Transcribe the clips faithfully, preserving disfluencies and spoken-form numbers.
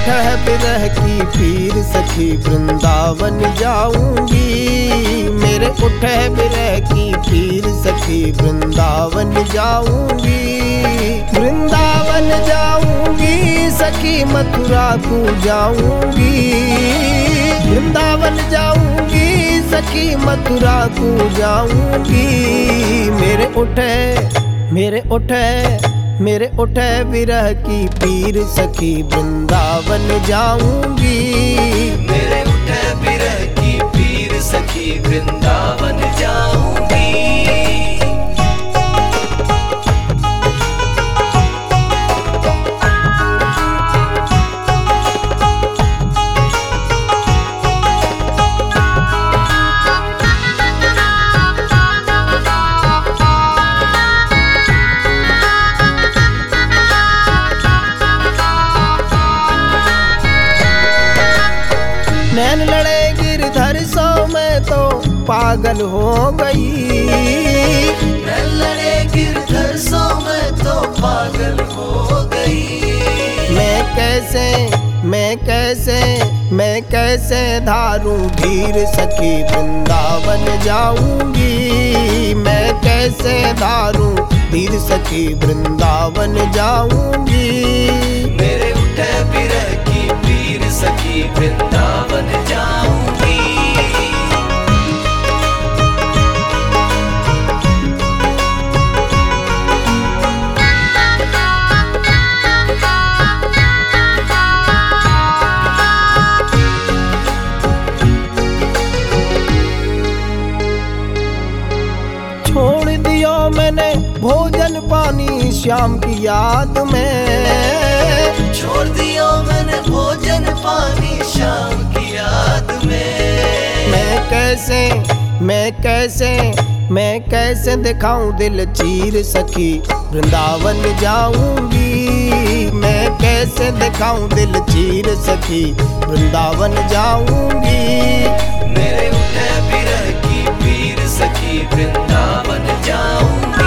उठे बिरह की पीर सखी वृंदावन जाऊंगी। मेरे उठे बिरह की पीर सखी वृंदावन जाऊंगी। वृंदावन जाऊंगी सखी मथुरा को जाऊंगी। वृंदावन जाऊंगी सखी मथुरा को जाऊंगी। मेरे उठे मेरे उठे मेरे उठे विरह की पीर सखी वृंदावन जाऊंगी। मेरे उठे विरह की पीर सखी वृंदावन जाऊंगी। नैन लड़े गिरधर सो मैं तो पागल हो गई। नैन लड़े गिरधर सो मैं तो पागल हो गई। मैं कैसे मैं कैसे मैं कैसे धारूं धीर सखी वृंदावन जाऊंगी। मैं कैसे धारूं धीर सखी वृंदावन जाऊंगी। मेरे उठे बिरह की पीर सखी वृंदावन जाऊंगी। छोड़ दिया मैंने भोजन पानी श्याम की याद में। छोड़ दिया मैंने भोजन पानी शाम की याद में। मैं कैसे मैं कैसे मैं कैसे दिखाऊं दिल चीर सखी वृंदावन जाऊंगी। मैं कैसे दिखाऊं दिल चीर सखी वृंदावन जाऊंगी। मेरे उठे बिरह की पीर सखी वृंदावन जाऊंगी।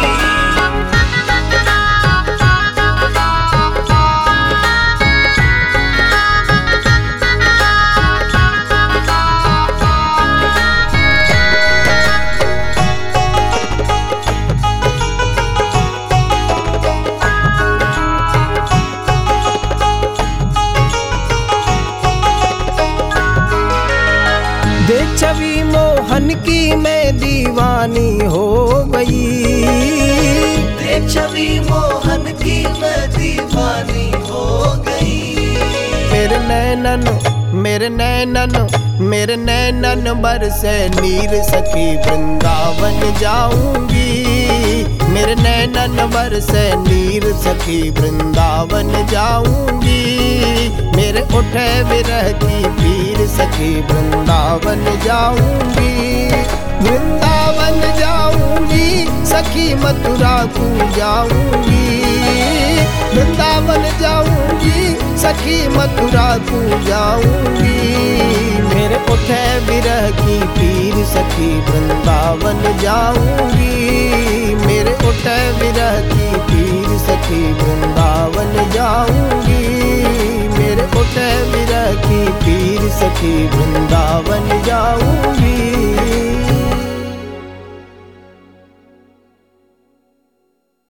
देख छवि मोहन की मैं दीवानी हो गई। देख छवि मोहन की मैं दीवानी हो गई। मेरे नैनन मेरे नैनन मेरे नैनन बरसे नीर सखी वृंदावन जाऊंगी। मेरे नैनन बरसे नीर सखी वृंदावन जाऊंगी। मेरे उठे विरह की पीर सखी वृंदावन जाऊंगी। वृंदावन जाऊंगी सखी मथुरा को जाऊंगी। वृंदावन जाऊंगी सखी मथुरा को जाऊंगी। मेरे उठे विरह की पीर सखी वृंदावन जाऊंगी। मेरे उठे विरह की पीर सखी वृंदावन जाऊंगी। मेरे उठे विरह की पीर सखी वृंदावन जाऊंगी।